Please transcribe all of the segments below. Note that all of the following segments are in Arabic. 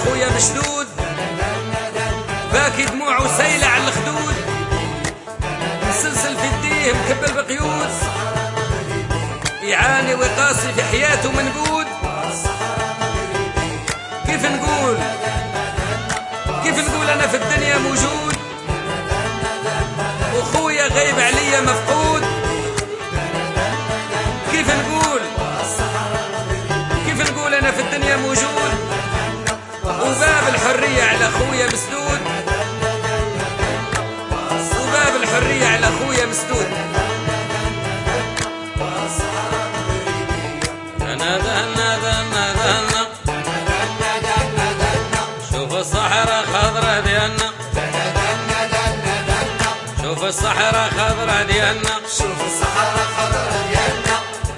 خويا مشدود، باكي دموعه سايلة على الخدود، مسلسل في يديه مكبل بقيود، يعاني ويقاسي في حياته منقود. كيف نقول أنا في الدنيا موجود، وخويا غايب عليا مفقود. كيف نقول أنا في الدنيا موجود، وباب الحرية على خويا مسدود، وباب الحرية على خويا مسدود. شوف الصحراء خضرا ديالنا، شوف الصحراء خضرا ديالنا، شوف الصحراء خضرا ديالنا،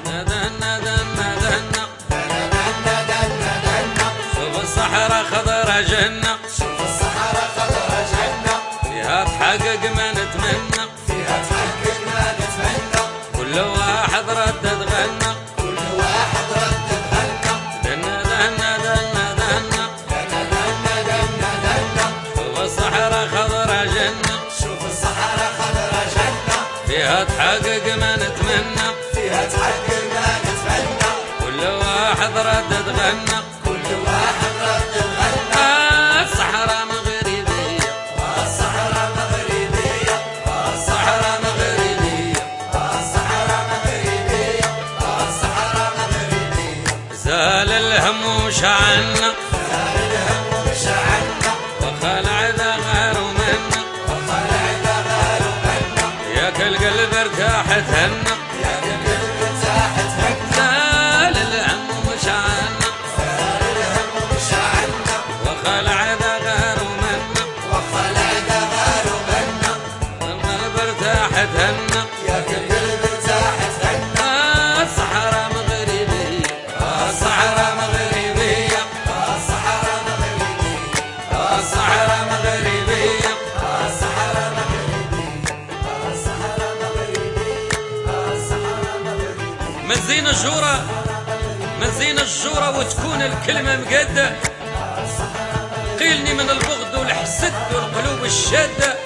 شوف الصحراء خضرا جنة، شوف الصحراء خضرا جنة، فيها تحقق ما نتمنى، فيها تحقق ما نتمنى، كل واحد ردد غنى، كل واحد ردد غنى، دنا دنا دنا دنا، دنا دنا دنا، شوف الصحراء خضرا جنة، شوف الصحراء خضرا جنة، فيها تحقق ما نتمنى، فيها تحقق ما نتمنى، كل واحد ردد غنى، كل واحد ردد غنى. الصحراء مغربية، الصحراء مغربية، الصحراء مغربية، الصحراء مغربية، الصحراء مغربية، زال الهم وشعلنا، زال الهم وشعلنا، وخلع غير منا، وخلع غير منا، ياك القلب ارتاحت هنا، يا القلب ارتاحت هنا، زال الهم وشعلنا، زال الهم وشعلنا، وخلع غير منا، وخلع غير منا، القلب ارتاحت هنا، يا القلب ارتاحت هنا. الصحراء مغربية، الصحراء مغربية، الصحراء مغربية، الصحراء مغربية، الصحراء مغربية، الصحراء مغربية، الصحراء مغربية. مزين الجورة، مزين الجورة وتكون الكلمة مقادة، قيلني من البغض والحسد والقلوب الشادة،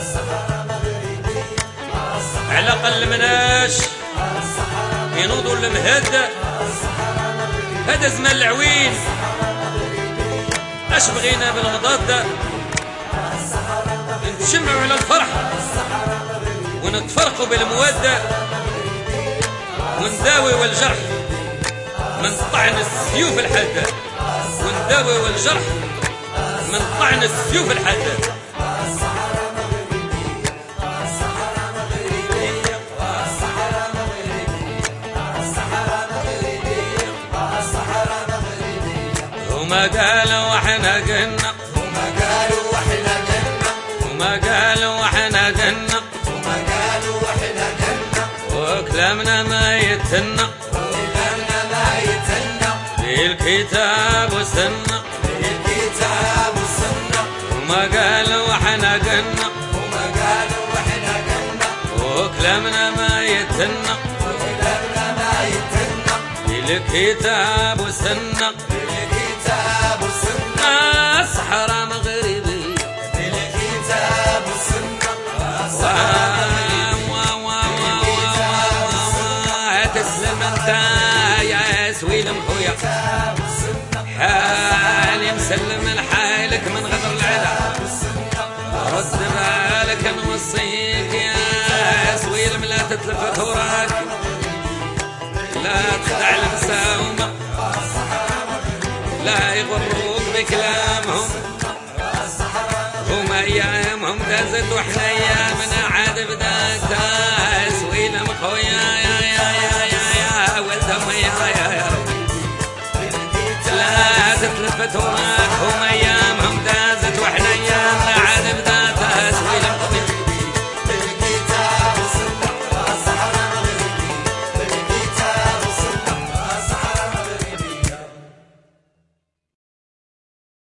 على قل مناش ينوضوا المهدة، هذا زمان العوين اش بغينا بالغضاضة، نتجمعوا على الفرح ونتفرقوا بالمودة، ونداوي والجرح من طعن السيوف الحادة، ونداوي والجرح من طعن السيوف الحادة. وما قالوا واحنا قلنا، وما قالوا واحنا قلنا، وما قالوا واحنا قلنا، وما قالوا واحنا قلنا، وكلامنا ما يتنا، وكلامنا ما يتنا، بالكتاب والسنة، بالكتاب والسنة، وما قالوا واحنا قلنا، وما قالوا واحنا قلنا، وكلامنا ما يتنا، وكلامنا ما يتنا، بالكتاب والسنة، بالكتاب والسنة. الصحراء مغربية، بالكتاب والسنة، تسلم انت يا سويلم خويا، بالكتاب والسنة، حالي مسلم لحالك من غدر العلا، رد بالك نوصيك يا سويلم لا تتلفت وراك، لا تخدع المساومة، لا يغروك بكلامهم، هم ايامهم دازت واحنا ايامنا عاد بدات، سويلم خويا يا يا يا يا يا ولدهم يا يا يا لا تتلفت وراك هم ايامهم